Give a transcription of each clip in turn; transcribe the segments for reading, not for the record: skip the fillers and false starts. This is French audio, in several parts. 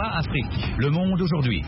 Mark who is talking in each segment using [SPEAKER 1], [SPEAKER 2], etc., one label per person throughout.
[SPEAKER 1] VOA Afrique, le monde aujourd'hui.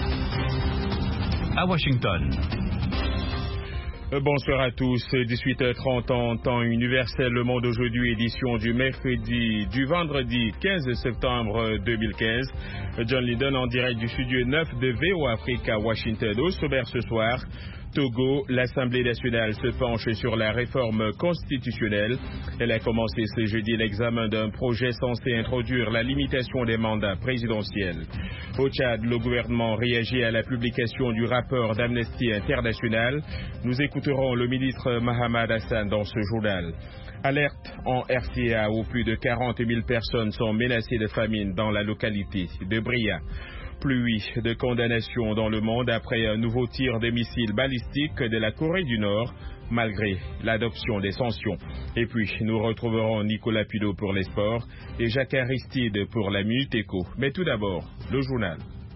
[SPEAKER 1] À Washington.
[SPEAKER 2] Bonsoir à tous, 18h30 en temps universel, le monde aujourd'hui, édition du vendredi 15 septembre 2015. John Lydon en direct du studio 9 de VOA Afrique à Washington. Au sommaire ce soir, Togo, l'Assemblée nationale se penche sur la réforme constitutionnelle. Elle a commencé ce jeudi l'examen d'un projet censé introduire la limitation des mandats présidentiels. Au Tchad, le gouvernement réagit à la publication du rapport d'Amnesty International. Nous écouterons le ministre Mahamad Hassan dans ce journal. Alerte en RCA où plus de 40 000 personnes sont menacées de famine dans la localité de Bria. Pluie de condamnation dans le monde après un nouveau tir de missiles balistiques de la Corée du Nord, malgré l'adoption des sanctions. Et puis, nous retrouverons Nicolas Pudot pour les sports et Jacques Aristide pour la Minute Éco. Mais tout d'abord, le journal.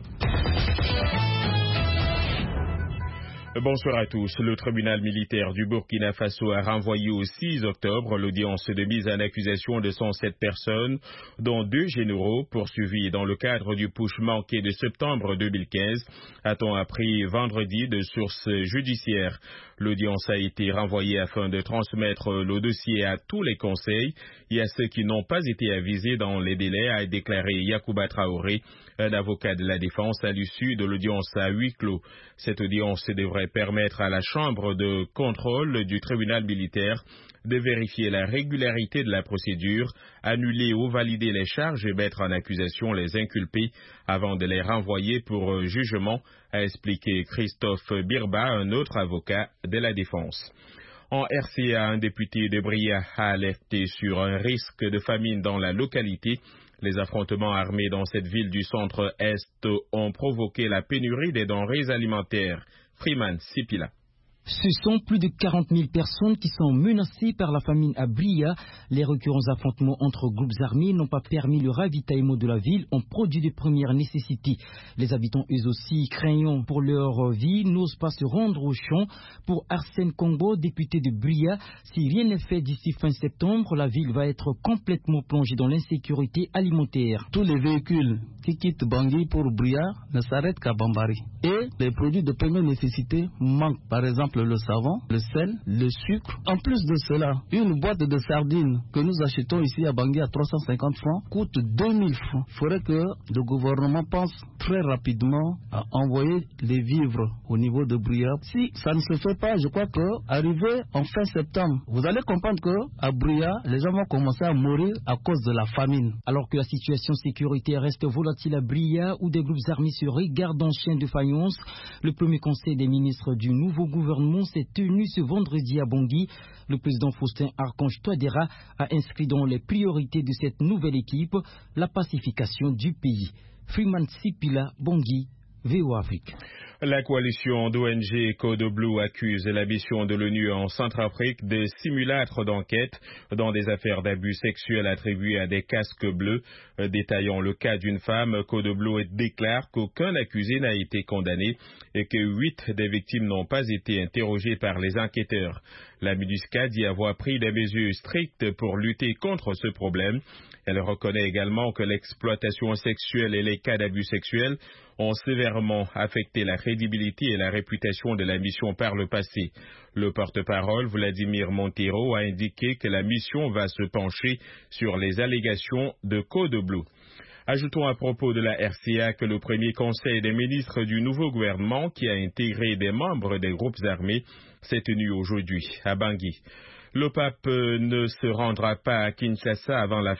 [SPEAKER 2] Bonsoir à tous. Le tribunal militaire du Burkina Faso a renvoyé au 6 octobre l'audience de mise en accusation de 107 personnes, dont 2 généraux poursuivis dans le cadre du putsch manqué de septembre 2015, a-t-on appris vendredi de sources judiciaires. L'audience a été renvoyée afin de transmettre le dossier à tous les conseils et à ceux qui n'ont pas été avisés dans les délais, a déclaré Yacouba Traoré, un avocat de la défense, à l'issue de l'audience à huis clos. Cette audience devrait permettre à la chambre de contrôle du tribunal militaire de vérifier la régularité de la procédure, annuler ou valider les charges et mettre en accusation les inculpés avant de les renvoyer pour jugement, a expliqué Christophe Birba, un autre avocat de la défense. En RCA, un député de Bria a alerté sur un risque de famine dans la localité. Les affrontements armés dans cette ville du centre-est ont provoqué la pénurie des denrées alimentaires. Freeman Sipila.
[SPEAKER 3] Ce sont plus de 40 000 personnes qui sont menacées par la famine à Bria. Les récurrents affrontements entre groupes armés n'ont pas permis le ravitaillement de la ville en produits de première nécessité. Les habitants, eux aussi, craignant pour leur vie, n'osent pas se rendre au champ. Pour Arsène Congo, député de Bria, si rien n'est fait d'ici fin septembre, la ville va être complètement plongée dans l'insécurité alimentaire.
[SPEAKER 4] Tous les véhicules qui quittent Bangui pour Bria ne s'arrêtent qu'à Bambari. Et les produits de première nécessité manquent. Par exemple, le savon, le sel, le sucre. En plus de cela, une boîte de sardines que nous achetons ici à Bangui à 350 francs coûte 2000 francs. Il faudrait que le gouvernement pense très rapidement à envoyer les vivres au niveau de Bria. Si ça ne se fait pas, je crois qu'arrivé en fin septembre, vous allez comprendre qu'à Bria, les gens vont commencer à mourir à cause de la famine.
[SPEAKER 3] Alors que la situation sécuritaire reste volatile à Bria, où des groupes armés se regardent en chien de faïence, le premier conseil des ministres du nouveau gouvernement s'est tenu ce vendredi à Bangui. Le président Faustin Archange Touadéra a inscrit dans les priorités de cette nouvelle équipe la pacification du pays. Freeman Sipila, Bangui, VOA Afrique.
[SPEAKER 2] La coalition d'ONG Code Blue accuse la mission de l'ONU en Centrafrique de simulacres d'enquête dans des affaires d'abus sexuels attribués à des casques bleus. Détaillant le cas d'une femme, Code Blue déclare qu'aucun accusé n'a été condamné et que 8 des victimes n'ont pas été interrogées par les enquêteurs. La MINUSCA dit avoir pris des mesures strictes pour lutter contre ce problème. Elle reconnaît également que l'exploitation sexuelle et les cas d'abus sexuels ont sévèrement affecté la crédibilité et la réputation de la mission par le passé. Le porte-parole, Vladimir Montero, a indiqué que la mission va se pencher sur les allégations de Code Blue. Ajoutons à propos de la RCA que le premier conseil des ministres du nouveau gouvernement, qui a intégré des membres des groupes armés, s'est tenu aujourd'hui à Bangui. Le pape ne se rendra pas à Kinshasa avant la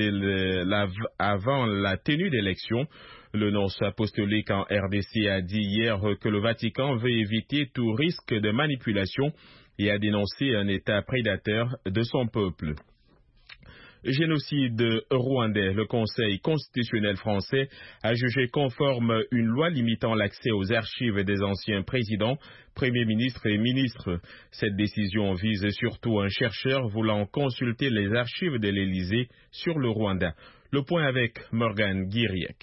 [SPEAKER 2] tenue d'élections. Le nonce apostolique en RDC a dit hier que le Vatican veut éviter tout risque de manipulation et a dénoncé un État prédateur de son peuple. Génocide rwandais, le Conseil constitutionnel français a jugé conforme une loi limitant l'accès aux archives des anciens présidents, premiers ministres et ministres. Cette décision vise surtout un chercheur voulant consulter les archives de l'Élysée sur le Rwanda. Le point avec Morgan Guiriec.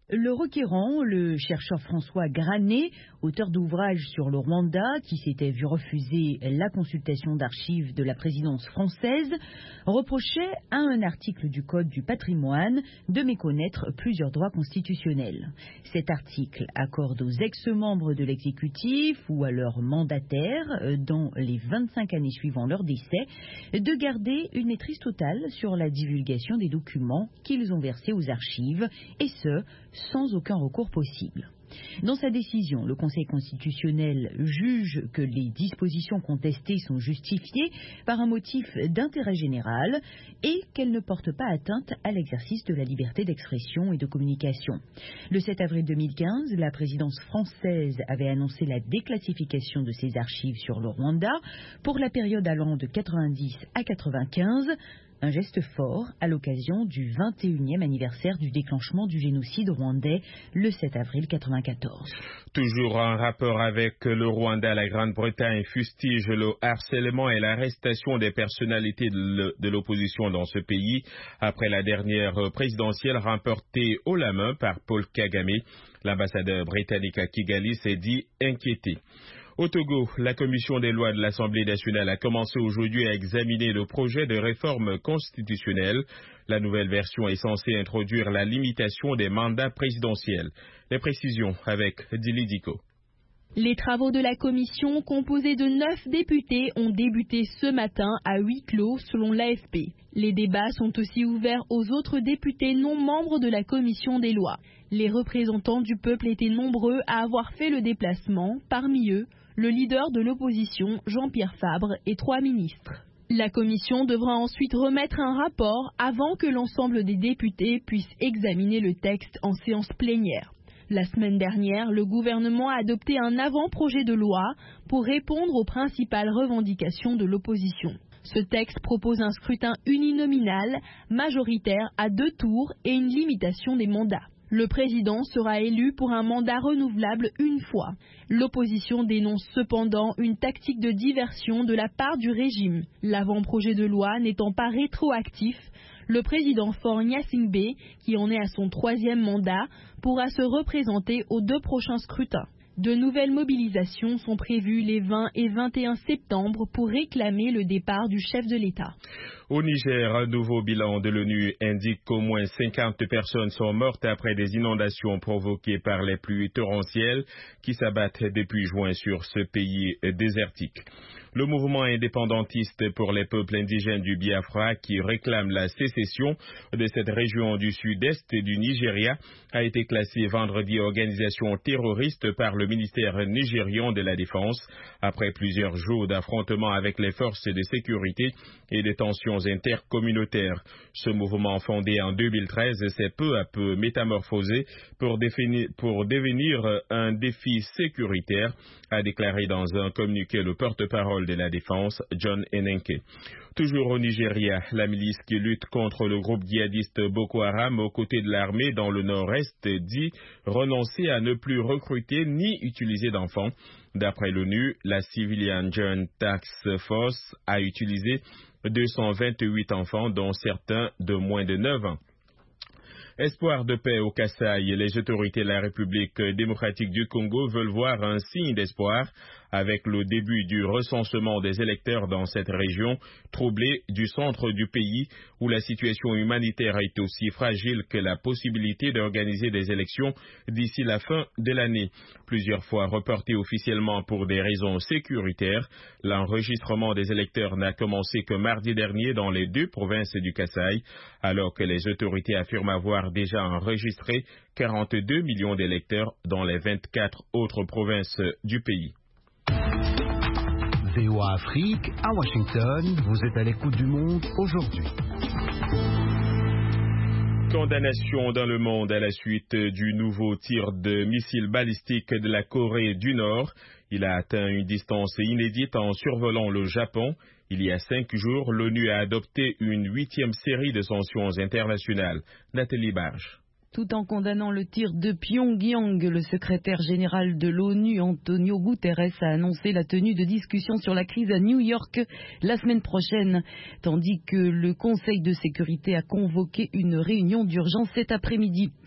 [SPEAKER 5] Le requérant, le chercheur François Granet, auteur d'ouvrages sur le Rwanda, qui s'était vu refuser la consultation d'archives de la présidence française, reprochait à un article du Code du patrimoine de méconnaître plusieurs droits constitutionnels. Cet article accorde aux ex-membres de l'exécutif ou à leurs mandataires, dans les 25 années suivant leur décès, de garder une maîtrise totale sur la divulgation des documents qu'ils ont versés aux archives, et ce, sans aucun recours possible. Dans sa décision, le Conseil constitutionnel juge que les dispositions contestées sont justifiées par un motif d'intérêt général et qu'elles ne portent pas atteinte à l'exercice de la liberté d'expression et de communication. Le 7 avril 2015, la présidence française avait annoncé la déclassification de ses archives sur le Rwanda pour la période allant de 90 à 95. Un geste fort à l'occasion du 21e anniversaire du déclenchement du génocide rwandais le 7 avril 1994.
[SPEAKER 2] Toujours en rapport avec le Rwanda, la Grande-Bretagne fustige le harcèlement et l'arrestation des personnalités de l'opposition dans ce pays après la dernière présidentielle remportée haut la main par Paul Kagame. L'ambassadeur britannique à Kigali s'est dit inquiété. Au Togo, la commission des lois de l'Assemblée nationale a commencé aujourd'hui à examiner le projet de réforme constitutionnelle. La nouvelle version est censée introduire la limitation des mandats présidentiels. Les précisions avec Dili Diko.
[SPEAKER 6] Les travaux de la commission, composée de 9 députés, ont débuté ce matin à huis clos selon l'AFP. Les débats sont aussi ouverts aux autres députés non membres de la commission des lois. Les représentants du peuple étaient nombreux à avoir fait le déplacement, parmi eux le leader de l'opposition, Jean-Pierre Fabre, et 3 ministres. La commission devra ensuite remettre un rapport avant que l'ensemble des députés puissent examiner le texte en séance plénière. La semaine dernière, le gouvernement a adopté un avant-projet de loi pour répondre aux principales revendications de l'opposition. Ce texte propose un scrutin uninominal, majoritaire à 2 tours et une limitation des mandats. Le président sera élu pour un mandat renouvelable une fois. L'opposition dénonce cependant une tactique de diversion de la part du régime. L'avant-projet de loi n'étant pas rétroactif, le président Faure Gnassingbé, qui en est à son 3e mandat, pourra se représenter aux 2 prochains scrutins. De nouvelles mobilisations sont prévues les 20 et 21 septembre pour réclamer le départ du chef de l'État.
[SPEAKER 2] Au Niger, un nouveau bilan de l'ONU indique qu'au moins 50 personnes sont mortes après des inondations provoquées par les pluies torrentielles qui s'abattent depuis juin sur ce pays désertique. Le mouvement indépendantiste pour les peuples indigènes du Biafra, qui réclame la sécession de cette région du sud-est du Nigeria, a été classé vendredi organisation terroriste par le ministère nigérian de la Défense, après plusieurs jours d'affrontements avec les forces de sécurité et des tensions intercommunautaires. Ce mouvement, fondé en 2013, s'est peu à peu métamorphosé pour devenir un défi sécuritaire, a déclaré dans un communiqué le porte-parole de la Défense, John Enenke. Toujours au Nigeria, la milice qui lutte contre le groupe djihadiste Boko Haram aux côtés de l'armée dans le nord-est dit renoncer à ne plus recruter ni utiliser d'enfants. D'après l'ONU, la Civilian Joint Task Force a utilisé 228 enfants, dont certains de moins de 9 ans. Espoir de paix au Kasaï, les autorités de la République démocratique du Congo veulent voir un signe d'espoir avec le début du recensement des électeurs dans cette région troublée du centre du pays où la situation humanitaire est aussi fragile que la possibilité d'organiser des élections d'ici la fin de l'année. Plusieurs fois reporté officiellement pour des raisons sécuritaires, l'enregistrement des électeurs n'a commencé que mardi dernier dans les 2 provinces du Kasaï, alors que les autorités affirment avoir déjà enregistré 42 millions d'électeurs dans les 24 autres provinces du pays.
[SPEAKER 1] VOA Afrique, à Washington, vous êtes à l'écoute du monde aujourd'hui.
[SPEAKER 2] Condamnation dans le monde à la suite du nouveau tir de missiles balistiques de la Corée du Nord. Il a atteint une distance inédite en survolant le Japon. Il y a 5 jours, l'ONU a adopté une 8e série de sanctions internationales. Nathalie Barge.
[SPEAKER 7] Tout en condamnant le tir de Pyongyang, le secrétaire général de l'ONU, Antonio Guterres, a annoncé la tenue de discussions sur la crise à New York la semaine prochaine, tandis que le Conseil de sécurité a convoqué une réunion d'urgence cet après-midi.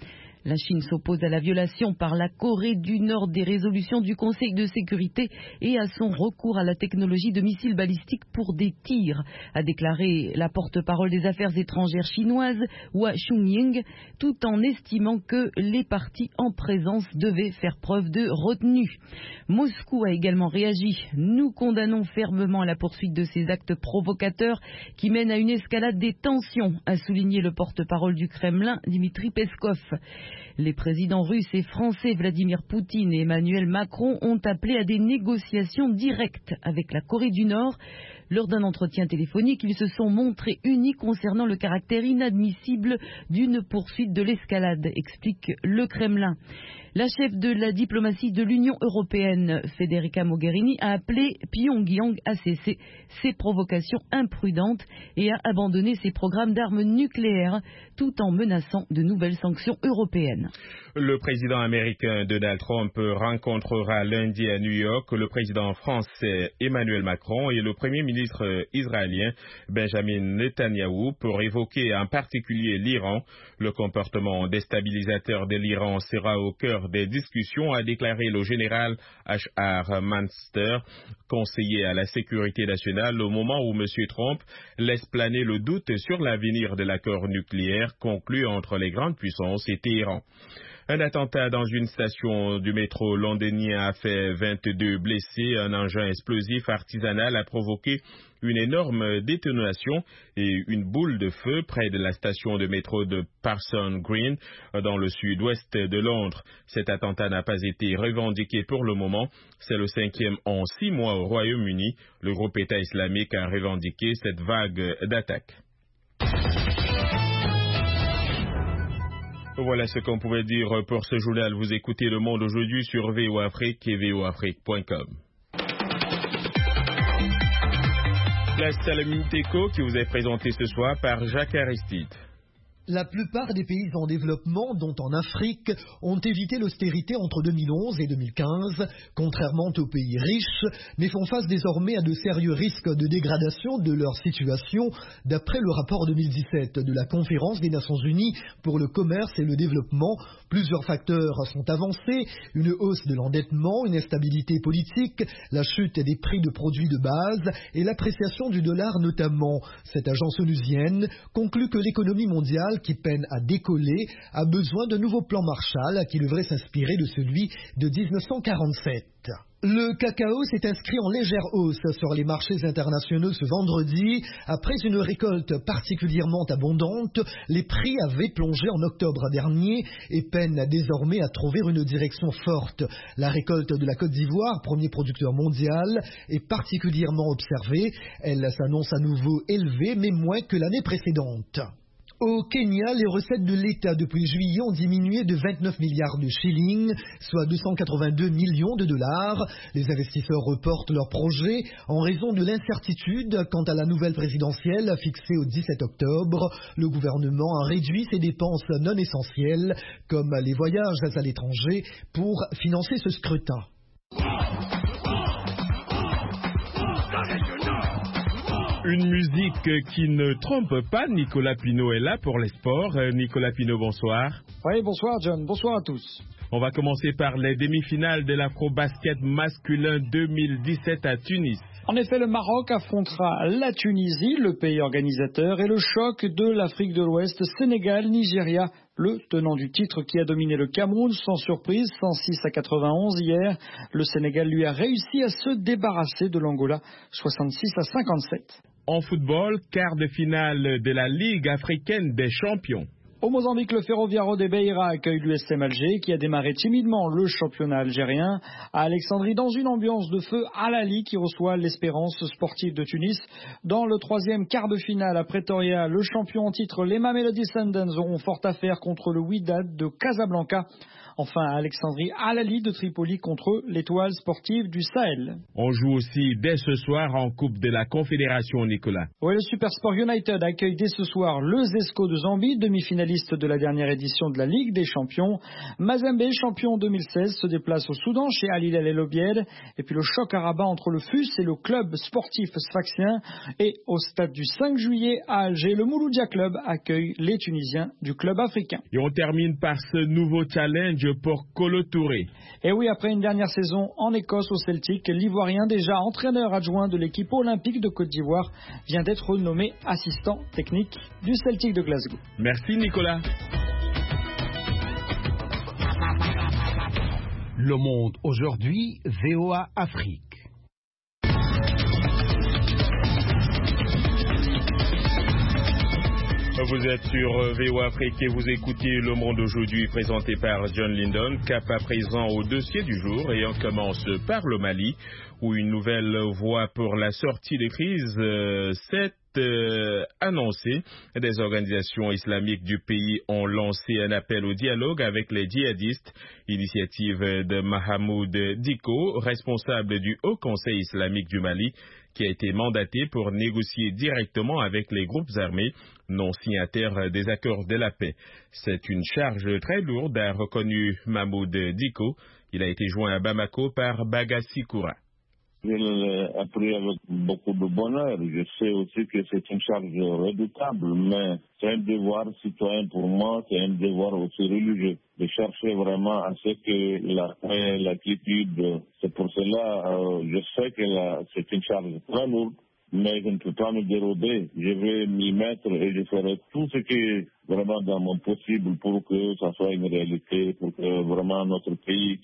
[SPEAKER 7] La Chine s'oppose à la violation par la Corée du Nord des résolutions du Conseil de sécurité et à son recours à la technologie de missiles balistiques pour des tirs, a déclaré la porte-parole des affaires étrangères chinoise, Hua Chunying, tout en estimant que les parties en présence devaient faire preuve de retenue. Moscou a également réagi. Nous condamnons fermement la poursuite de ces actes provocateurs qui mènent à une escalade des tensions, a souligné le porte-parole du Kremlin, Dmitri Peskov. Les présidents russes et français Vladimir Poutine et Emmanuel Macron ont appelé à des négociations directes avec la Corée du Nord. Lors d'un entretien téléphonique, ils se sont montrés unis concernant le caractère inadmissible d'une poursuite de l'escalade, explique le Kremlin. La chef de la diplomatie de l'Union européenne, Federica Mogherini, a appelé Pyongyang à cesser ses provocations imprudentes et à abandonner ses programmes d'armes nucléaires, tout en menaçant de nouvelles sanctions européennes.
[SPEAKER 2] Le président américain Donald Trump rencontrera lundi à New York le président français Emmanuel Macron et le premier ministre israélien Benjamin Netanyahou pour évoquer en particulier l'Iran. Le comportement déstabilisateur de l'Iran sera au cœur des discussions, a déclaré le général H.R. Manster, conseiller à la sécurité nationale, au moment où M. Trump laisse planer le doute sur l'avenir de l'accord nucléaire conclu entre les grandes puissances et Téhéran. Un attentat dans une station du métro londonien a fait 22 blessés. Un engin explosif artisanal a provoqué une énorme détonation et une boule de feu près de la station de métro de Parsons Green, dans le sud-ouest de Londres. Cet attentat n'a pas été revendiqué pour le moment. C'est le 5e en 6 mois au Royaume-Uni. Le groupe État islamique a revendiqué cette vague d'attaques. Voilà ce qu'on pouvait dire pour ce journal. Vous écoutez Le Monde aujourd'hui sur VOA Afrique et voafrique.com. Place à la Minute Éco qui vous est présentée ce soir par Jacques Aristide.
[SPEAKER 8] La plupart des pays en développement, dont en Afrique, ont évité l'austérité entre 2011 et 2015, contrairement aux pays riches, mais font face désormais à de sérieux risques de dégradation de leur situation, d'après le rapport 2017 de la Conférence des Nations Unies pour le commerce et le développement. Plusieurs facteurs sont avancés, une hausse de l'endettement, une instabilité politique, la chute des prix de produits de base et l'appréciation du dollar notamment. Cette agence onusienne conclut que l'économie mondiale, qui peine à décoller, a besoin de nouveaux plans Marshall qui devraient s'inspirer de celui de 1947. Le cacao s'est inscrit en légère hausse sur les marchés internationaux ce vendredi. Après une récolte particulièrement abondante, les prix avaient plongé en octobre dernier et peinent désormais à trouver une direction forte. La récolte de la Côte d'Ivoire, premier producteur mondial, est particulièrement observée. Elle s'annonce à nouveau élevée, mais moins que l'année précédente. Au Kenya, les recettes de l'État depuis juillet ont diminué de 29 milliards de shillings, soit 282 millions de dollars. Les investisseurs reportent leurs projets en raison de l'incertitude quant à la nouvelle présidentielle fixée au 17 octobre. Le gouvernement a réduit ses dépenses non essentielles, comme les voyages à l'étranger, pour financer ce scrutin.
[SPEAKER 2] Une musique qui ne trompe pas. Nicolas Pinault est là pour les sports. Nicolas Pinault, bonsoir.
[SPEAKER 9] Oui, bonsoir John, bonsoir à tous.
[SPEAKER 2] On va commencer par les demi-finales de l'Afro-Basket masculin 2017 à Tunis.
[SPEAKER 9] En effet, le Maroc affrontera la Tunisie, le pays organisateur, et le choc de l'Afrique de l'Ouest, Sénégal-Nigeria, le tenant du titre qui a dominé le Cameroun sans surprise, 106-91 hier. Le Sénégal lui a réussi à se débarrasser de l'Angola, 66-57.
[SPEAKER 2] En football, quart de finale de la Ligue africaine des champions.
[SPEAKER 9] Au Mozambique, le Ferroviario de Beira accueille l'USM Alger qui a démarré timidement le championnat algérien. À Alexandrie, dans une ambiance de feu, Al Ahly qui reçoit l'Espérance sportive de Tunis. Dans le troisième quart de finale à Pretoria, le champion en titre, les Mamelodi Sundowns auront fort à faire contre le Wydad de Casablanca. Enfin, à Alexandrie, Al Ahly de Tripoli contre l'Étoile sportive du Sahel.
[SPEAKER 2] On joue aussi dès ce soir en Coupe de la Confédération, Nicolas.
[SPEAKER 9] Oui, le Supersport United accueille dès ce soir le Zesco de Zambie, demi-finaliste finaliste de la dernière édition de la Ligue des Champions. Mazembe, champion 2016, se déplace au Soudan chez Al Hilal El Obeid. Et puis le choc à Rabat entre le FUS et le club sportif sfaxien. Et au stade du 5 juillet à Alger, le Mouloudia Club accueille les Tunisiens du club africain.
[SPEAKER 2] Et on termine par ce nouveau challenge pour Kolo Touré.
[SPEAKER 9] Et oui, après une dernière saison en Écosse au Celtic, l'Ivoirien, déjà entraîneur adjoint de l'équipe olympique de Côte d'Ivoire, vient d'être nommé assistant technique du Celtic de Glasgow.
[SPEAKER 2] Merci Nicolas.
[SPEAKER 1] Le Monde aujourd'hui, VOA Afrique.
[SPEAKER 2] Vous êtes sur VOA Afrique et vous écoutez Le Monde aujourd'hui présenté par John Lindon. Cap à présent au dossier du jour et on commence par le Mali où une nouvelle voie pour la sortie de crise s'est annoncée. Des organisations islamiques du pays ont lancé un appel au dialogue avec les djihadistes. Initiative de Mahamoud Dicko, responsable du Haut Conseil islamique du Mali, qui a été mandaté pour négocier directement avec les groupes armés non signataires des accords de la paix. C'est une charge très lourde, a reconnu Mahmoud Dicko. Il a été joint à Bamako par Bagassi Koura.
[SPEAKER 10] Je l'ai appris avec beaucoup de bonheur. Je sais aussi que c'est une charge redoutable, mais c'est un devoir citoyen pour moi, c'est un devoir aussi religieux, de chercher vraiment à ce que la paix, la quiétude, c'est pour cela, je sais que c'est une charge très lourde, mais je ne peux pas me dérober. Je vais m'y mettre et je ferai tout ce qui est vraiment dans mon possible pour que ça soit une réalité, pour que vraiment notre pays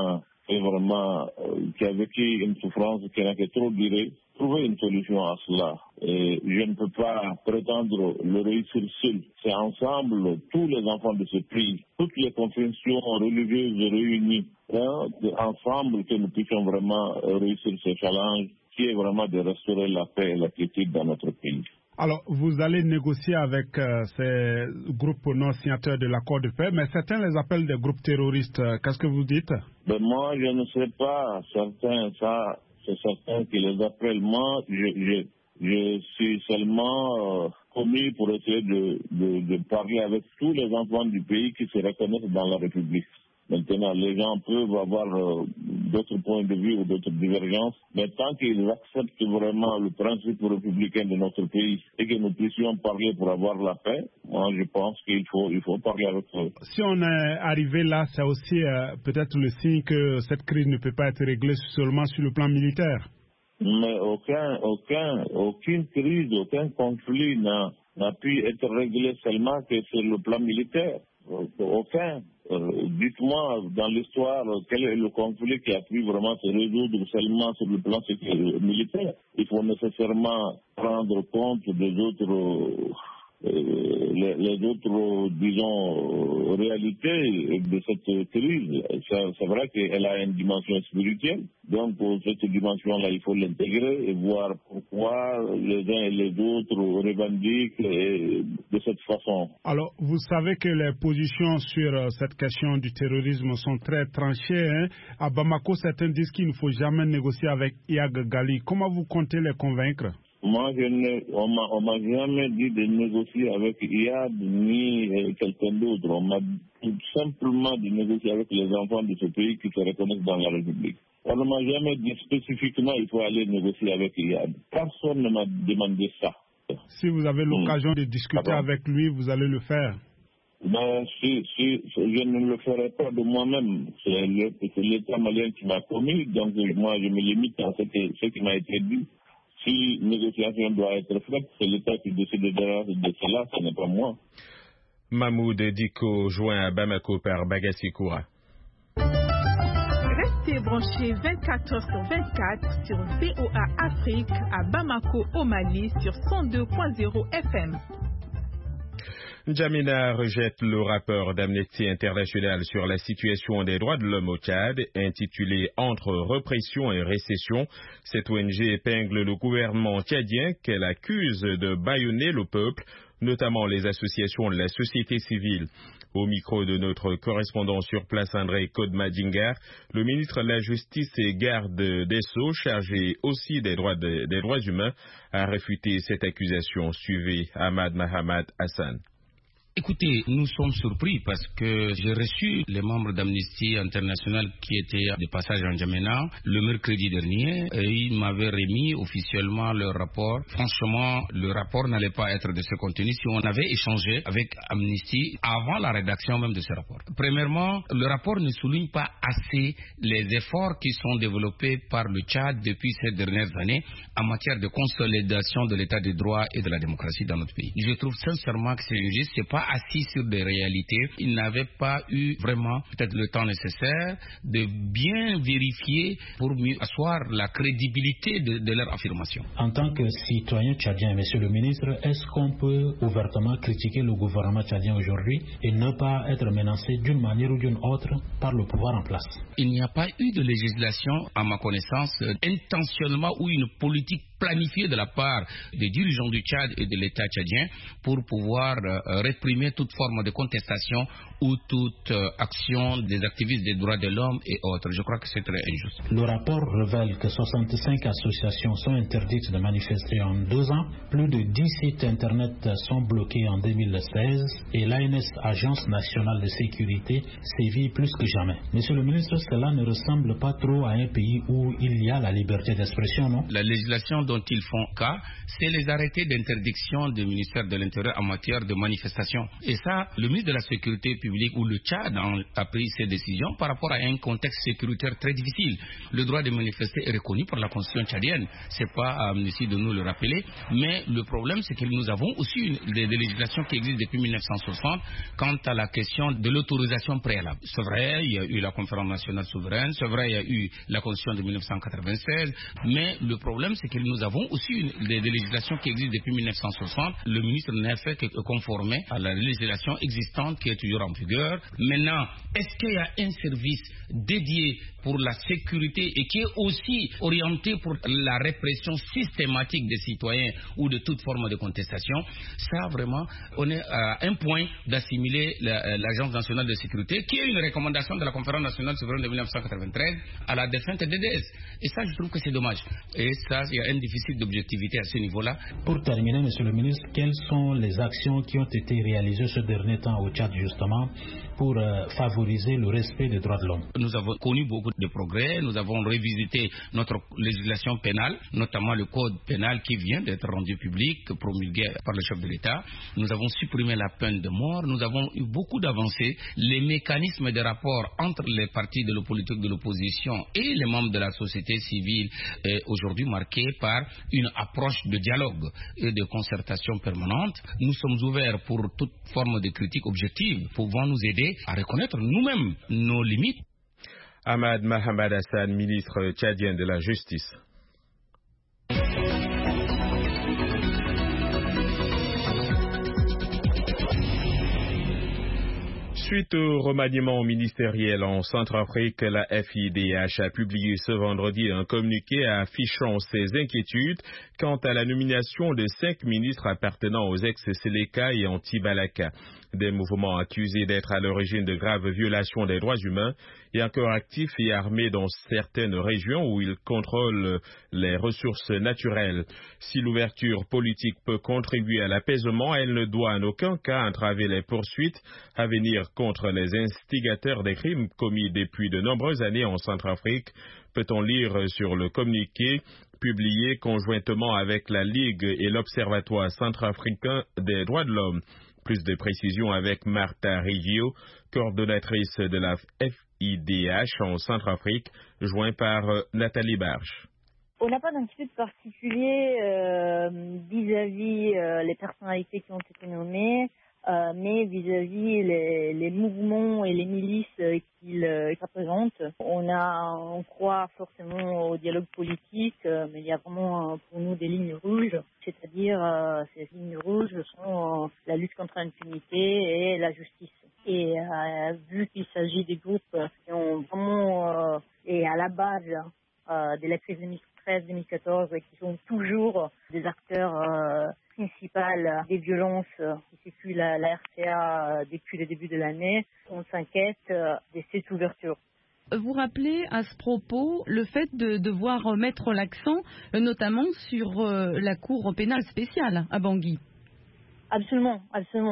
[SPEAKER 10] qui a vécu une souffrance qui n'a que trop duré, trouver une solution à cela. Et je ne peux pas prétendre le réussir seul. C'est ensemble, tous les enfants de ce pays, toutes les confessions religieuses réunies, ensemble que nous puissions vraiment réussir ce challenge qui est vraiment de restaurer la paix et la quiétude dans notre pays.
[SPEAKER 11] Alors, vous allez négocier avec ces groupes non signataires de l'accord de paix, mais certains les appellent des groupes terroristes. Qu'est-ce que vous dites?
[SPEAKER 10] Moi, je ne sais pas. Certains, ça, c'est certains qui les appellent. Moi, je suis seulement commis pour essayer de parler avec tous les enfants du pays qui se reconnaissent dans la République. Maintenant, les gens peuvent avoir d'autres points de vue ou d'autres divergences, mais tant qu'ils acceptent vraiment le principe républicain de notre pays et que nous puissions parler pour avoir la paix, moi je pense qu'il faut parler avec eux.
[SPEAKER 11] Si on est arrivé là, c'est aussi peut-être le signe que cette crise ne peut pas être réglée seulement sur le plan militaire.
[SPEAKER 10] Mais aucune crise, aucun conflit n'a pu être réglé seulement que sur le plan militaire. Aucun. Dites-moi dans l'histoire quel est le conflit qui a pu vraiment se résoudre seulement sur le plan militaire. Il faut nécessairement prendre compte des autres les autres, disons, réalités de cette crise. C'est vrai qu'elle a une dimension spirituelle. Donc, cette dimension-là, il faut l'intégrer et voir pourquoi les uns et les autres revendiquent de cette façon.
[SPEAKER 11] Alors, vous savez que les positions sur cette question du terrorisme sont très tranchées. Hein? À Bamako, certains disent qu'il ne faut jamais négocier avec Iyad Gali. Comment vous comptez les convaincre?
[SPEAKER 10] Moi, on m'a jamais dit de négocier avec Iyad ni quelqu'un d'autre. On m'a dit simplement de négocier avec les enfants de ce pays qui se reconnaissent dans la République. On ne m'a jamais dit spécifiquement qu'il faut aller négocier avec Iyad. Personne ne m'a demandé ça.
[SPEAKER 11] Si vous avez l'occasion de discuter avec lui, vous allez le faire?
[SPEAKER 10] Ben, si je ne le ferai pas de moi-même. C'est l'État malien qui m'a commis, donc moi je me limite à ce qui m'a été dit. Si négociation doit être faite, c'est l'État qui décide de cela, ce n'est pas moi.
[SPEAKER 2] Mahmoud Dicko, joint à Bamako par Bagassi Koura.
[SPEAKER 12] Restez branchés 24h/24 sur VOA Afrique à Bamako au Mali sur 102.0 FM.
[SPEAKER 2] N'Djamena rejette le rapport d'Amnesty International sur la situation des droits de l'homme au Tchad, intitulé « Entre répression et récession ». Cette ONG épingle le gouvernement tchadien qu'elle accuse de bâillonner le peuple, notamment les associations de la société civile. Au micro de notre correspondant sur place, André Kodmadingar, le ministre de la Justice et garde des Sceaux, chargé aussi des droits humains, a réfuté cette accusation. Suivez Ahmad Mahamad Hassan.
[SPEAKER 13] Écoutez, nous sommes surpris parce que j'ai reçu les membres d'Amnesty International qui étaient de passage en N'Djamena le mercredi dernier et ils m'avaient remis officiellement leur rapport. Franchement, le rapport n'allait pas être de ce contenu si on avait échangé avec Amnesty avant la rédaction même de ce rapport. Premièrement, le rapport ne souligne pas assez les efforts qui sont développés par le Tchad depuis ces dernières années en matière de consolidation de l'état de droit et de la démocratie dans notre pays. Je trouve sincèrement que c'est injuste, c'est pas assis sur des réalités. Ils n'avaient pas eu vraiment peut-être le temps nécessaire de bien vérifier pour mieux asseoir la crédibilité de leur affirmation.
[SPEAKER 14] En tant que citoyen tchadien, monsieur le ministre, est-ce qu'on peut ouvertement critiquer le gouvernement tchadien aujourd'hui et ne pas être menacé d'une manière ou d'une autre par le pouvoir en place?
[SPEAKER 13] Il n'y a pas eu de législation, à ma connaissance, intentionnellement ou une politique planifiée de la part des dirigeants du Tchad et de l'État tchadien pour pouvoir réprimer toute forme de contestation ou toute action des activistes des droits de l'homme et autres. Je crois que c'est très injuste.
[SPEAKER 14] Le rapport révèle que 65 associations sont interdites de manifester en 2 ans, plus de 10 sites internet sont bloqués en 2016 et l'ANS, Agence nationale de sécurité, sévit plus que jamais. Monsieur le ministre, cela ne ressemble pas trop à un pays où il y a la liberté d'expression, non?
[SPEAKER 13] La législation dont ils font cas, c'est les arrêtés d'interdiction du ministère de l'Intérieur en matière de manifestation. Et ça, le ministre de la Sécurité publique ou le Tchad a pris ces décisions par rapport à un contexte sécuritaire très difficile. Le droit de manifester est reconnu par la Constitution tchadienne. C'est pas à Amnesty de nous le rappeler, mais le problème c'est que nous avons aussi des législations qui existent depuis 1960 quant à la question de l'autorisation préalable. C'est vrai, il y a eu la Conférence nationale souveraine, c'est vrai, il y a eu la Constitution de 1996, mais le problème c'est que nous avons aussi des législations qui existent depuis 1960. Le ministre n'a fait que conformer à la législation existante qui est toujours en vigueur. Maintenant, est-ce qu'il y a un service dédié pour la sécurité et qui est aussi orienté pour la répression systématique des citoyens ou de toute forme de contestation? Ça, vraiment, on est à un point d'assimiler l'Agence nationale de sécurité, qui est une recommandation de la Conférence nationale souveraine de 1993, à la défunte DDS. Et ça, je trouve que c'est dommage. Et ça, il y a un déficit d'objectivité à ce niveau-là.
[SPEAKER 14] Pour terminer, monsieur le ministre, quelles sont les actions qui ont été réalisées ce dernier temps au Tchad, justement, pour favoriser le respect des droits de l'homme?
[SPEAKER 13] Nous avons connu beaucoup de progrès. Nous avons revisité notre législation pénale, notamment le code pénal qui vient d'être rendu public, promulgué par le chef de l'État. Nous avons supprimé la peine de mort. Nous avons eu beaucoup d'avancées. Les mécanismes de rapport entre les partis de la politique de l'opposition et les membres de la société civile est aujourd'hui marqué par une approche de dialogue et de concertation permanente. Nous sommes ouverts pour toute forme de critique objective, pouvant nous aider à reconnaître nous-mêmes nos limites.
[SPEAKER 2] Ahmad Mahamad Hassan, ministre tchadien de la Justice. Suite au remaniement ministériel en Centrafrique, la FIDH a publié ce vendredi un communiqué affichant ses inquiétudes quant à la nomination de 5 ministres appartenant aux ex-Seleka et anti-Balaka. Des mouvements accusés d'être à l'origine de graves violations des droits humains et encore actifs et armés dans certaines régions où ils contrôlent les ressources naturelles. Si l'ouverture politique peut contribuer à l'apaisement, elle ne doit en aucun cas entraver les poursuites à venir contre les instigateurs des crimes commis depuis de nombreuses années en Centrafrique, peut-on lire sur le communiqué publié conjointement avec la Ligue et l'Observatoire centrafricain des droits de l'homme. Plus de précisions avec Martha Riggio, coordonnatrice de la FIDH en Centrafrique, joint par Nathalie Barche.
[SPEAKER 15] On n'a pas d'inquiétude particulier vis-à-vis les personnalités qui ont été nommées, mais vis-à-vis les mouvements et les milices qu'ils représentent. On croit forcément au dialogue politique, mais il y a vraiment pour nous des lignes rouges, c'est-à-dire ces lignes rouges sont la lutte contre l'impunité et la justice. Et vu qu'il s'agit des groupes qui ont vraiment et à la base de la crise 2013-2014 et qui sont toujours des acteurs principaux des violences qui suivent la RCA depuis le début de l'année, on s'inquiète de cette ouverture.
[SPEAKER 7] Vous rappelez à ce propos le fait de devoir mettre l'accent notamment sur la Cour pénale spéciale à Bangui.
[SPEAKER 15] Absolument, absolument.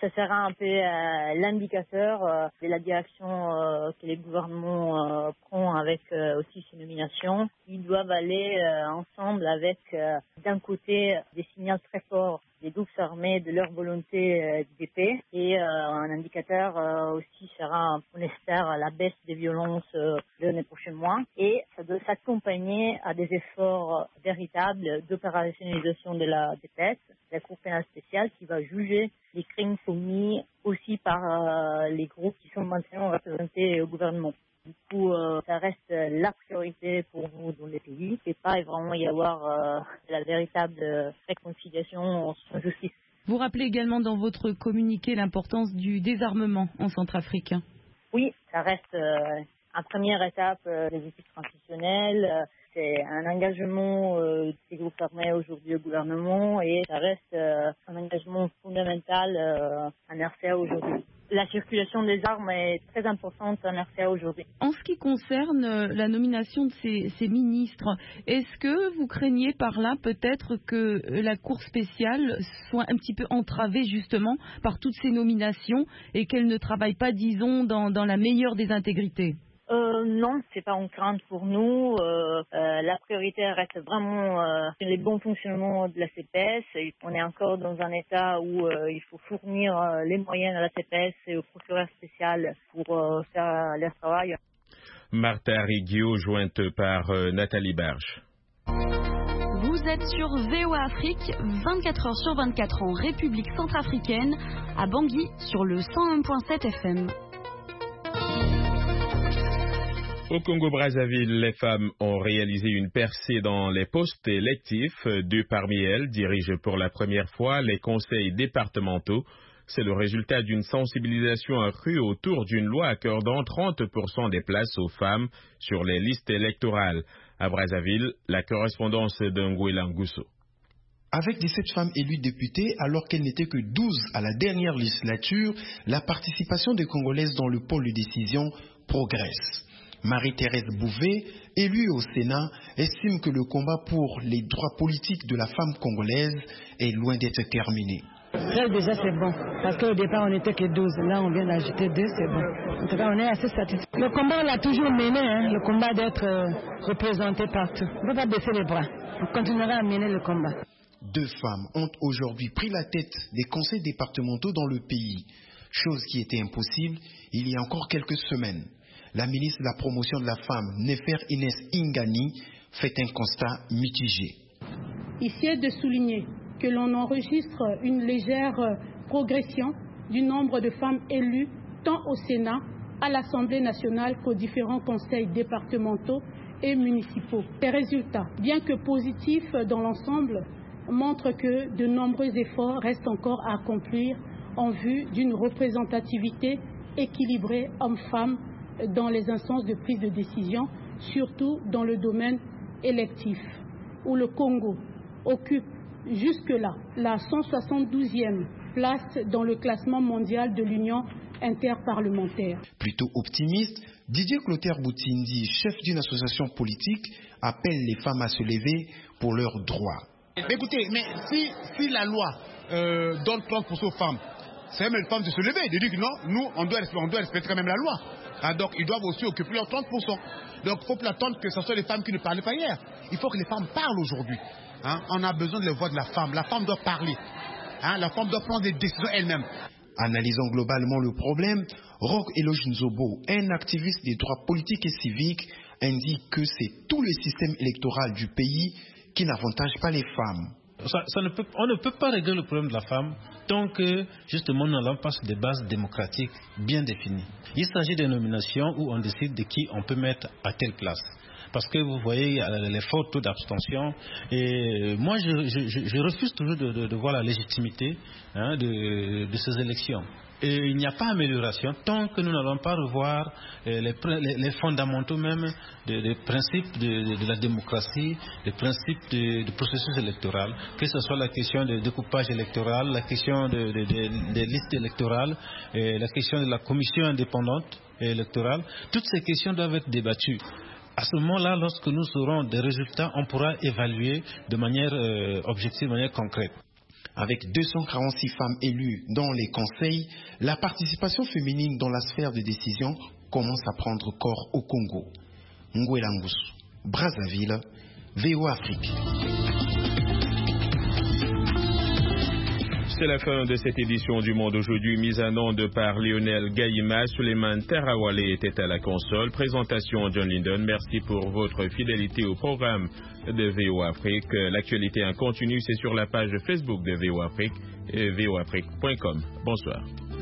[SPEAKER 15] Ça sera un peu l'indicateur de la direction que les gouvernements prennent avec aussi ces nominations. Ils doivent aller ensemble avec, d'un côté, des signaux très forts des groupes armés de leur volonté de paix et un indicateur aussi sera, on espère, la baisse des violences dans les prochains mois. Et ça doit s'accompagner à des efforts véritables d'opérationnalisation de la DPS, la Cour pénale spéciale qui va juger les crimes commis aussi par les groupes qui sont maintenant représentés au gouvernement. Du coup, ça reste la priorité pour vous dans les pays. Il ne peut pas vraiment y avoir la véritable réconciliation sans justice.
[SPEAKER 7] Vous rappelez également dans votre communiqué l'importance du désarmement en Centrafrique.
[SPEAKER 15] Oui, ça reste une première étape des équipes transitionnelles. C'est un engagement des groupes armés aujourd'hui au gouvernement et ça reste un engagement fondamental en RCA aujourd'hui. La circulation des armes est très importante en RCA aujourd'hui.
[SPEAKER 7] En ce qui concerne la nomination de ces ministres, est-ce que vous craignez par là peut-être que la Cour spéciale soit un petit peu entravée justement par toutes ces nominations et qu'elle ne travaille pas, disons, dans la meilleure des intégrités ?
[SPEAKER 15] Non, c'est pas une crainte pour nous. La priorité reste vraiment le bon fonctionnement de la CPS. On est encore dans un état où il faut fournir les moyens à la CPS et au procureur spécial pour faire leur travail.
[SPEAKER 2] Martha Rigio, jointe par Nathalie Barge.
[SPEAKER 16] Vous êtes sur VOA Afrique, 24 heures sur 24 en République centrafricaine, à Bangui sur le 101.7 FM.
[SPEAKER 2] Au Congo-Brazzaville, les femmes ont réalisé une percée dans les postes électifs. 2 parmi elles dirigent pour la première fois les conseils départementaux. C'est le résultat d'une sensibilisation accrue autour d'une loi accordant 30% des places aux femmes sur les listes électorales. À Brazzaville, la correspondance d'Ngouela Ngousso.
[SPEAKER 17] Avec 17 femmes élues députées, alors qu'elles n'étaient que 12 à la dernière législature, la participation des Congolaises dans le pôle de décision progresse. Marie-Thérèse Bouvet, élue au Sénat, estime que le combat pour les droits politiques de la femme congolaise est loin d'être terminé.
[SPEAKER 18] Là, déjà, c'est bon. Parce qu'au départ, on n'était que 12. Là, on vient d'ajouter 2, c'est bon. En tout cas, on est assez satisfait. Le combat, on l'a toujours mené, le combat d'être représenté partout. On ne peut pas baisser les bras. On continuera à mener le combat.
[SPEAKER 17] 2 femmes ont aujourd'hui pris la tête des conseils départementaux dans le pays. Chose qui était impossible il y a encore quelques semaines. La ministre de la Promotion de la Femme, Nefer Inès Ingani, fait un constat mitigé.
[SPEAKER 19] Ici est de souligner que l'on enregistre une légère progression du nombre de femmes élues tant au Sénat, à l'Assemblée nationale qu'aux différents conseils départementaux et municipaux. Les résultats, bien que positifs dans l'ensemble, montrent que de nombreux efforts restent encore à accomplir en vue d'une représentativité équilibrée hommes-femmes dans les instances de prise de décision, surtout dans le domaine électif, où le Congo occupe jusque-là la 172e place dans le classement mondial de l'Union interparlementaire.
[SPEAKER 17] Plutôt optimiste, Didier Clotaire Boutindi, chef d'une association politique, appelle les femmes à se lever pour leurs droits.
[SPEAKER 20] Écoutez, mais si la loi donne 30% aux femmes, c'est même les femmes de se lever, de dire que non, nous, on doit respecter quand même la loi. Donc, ils doivent aussi occuper leurs 30%. Donc, il ne faut plus attendre que ce soit les femmes qui ne parlaient pas hier. Il faut que les femmes parlent aujourd'hui. On a besoin de la voix de la femme. La femme doit parler. La femme doit prendre des décisions elle-même.
[SPEAKER 17] Analysant globalement le problème, Roch Eloge Nzobo, un activiste des droits politiques et civiques, indique que c'est tout le système électoral du pays qui n'avantage pas les femmes.
[SPEAKER 14] On ne peut pas régler le problème de la femme tant que justement nous n'allons pas sur des bases démocratiques bien définies. Il s'agit des nominations où on décide de qui on peut mettre à telle place. Parce que vous voyez les forts taux d'abstention et moi je refuse toujours de voir la légitimité de ces élections. Et il n'y a pas amélioration tant que nous n'allons pas revoir les fondamentaux même des principes de la démocratie, des principes du processus électoral, que ce soit la question du découpage électoral, la question des listes électorales, la question de la commission indépendante électorale. Toutes ces questions doivent être débattues. À ce moment-là, lorsque nous aurons des résultats, on pourra évaluer de manière objective, de manière concrète.
[SPEAKER 17] Avec 246 femmes élues dans les conseils, la participation féminine dans la sphère de décision commence à prendre corps au Congo. Ngouelangus, Brazzaville, VOA Afrique.
[SPEAKER 2] C'est la fin de cette édition du Monde aujourd'hui, mise en onde par Lionel Gaïma. Suleiman Tarawale était à la console. Présentation John Linden. Merci pour votre fidélité au programme de VOA Afrique. L'actualité en continu, c'est sur la page Facebook de VOA Afrique et voaafrique.com. Bonsoir.